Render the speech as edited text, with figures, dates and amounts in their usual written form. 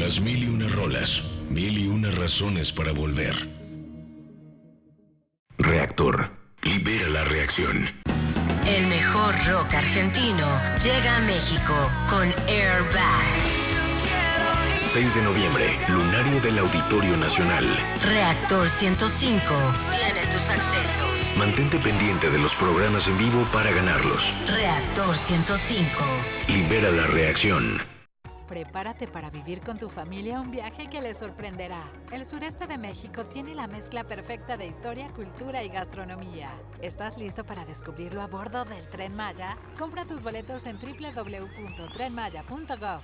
Las mil y una rolas, mil y una razones para volver. Reactor. Libera la reacción. El mejor rock argentino llega a México con Airbag. 6 de noviembre, Lunario del Auditorio Nacional. Reactor 105 tiene tus accesos. Mantente pendiente de los programas en vivo para ganarlos. Reactor 105. Libera la reacción. Prepárate para vivir con tu familia un viaje que les sorprenderá. El sureste de México tiene la mezcla perfecta de historia, cultura y gastronomía. ¿Estás listo para descubrirlo a bordo del Tren Maya? Compra tus boletos en www.trenmaya.gov.